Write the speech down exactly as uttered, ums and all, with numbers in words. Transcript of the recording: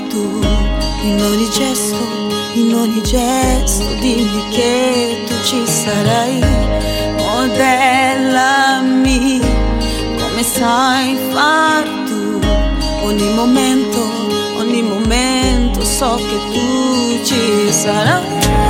tu, in ogni gesto, in ogni gesto, dimmi che tu ci sarai. Modellami come sai far tu, ogni momento, ogni momento so che tu ci sarai.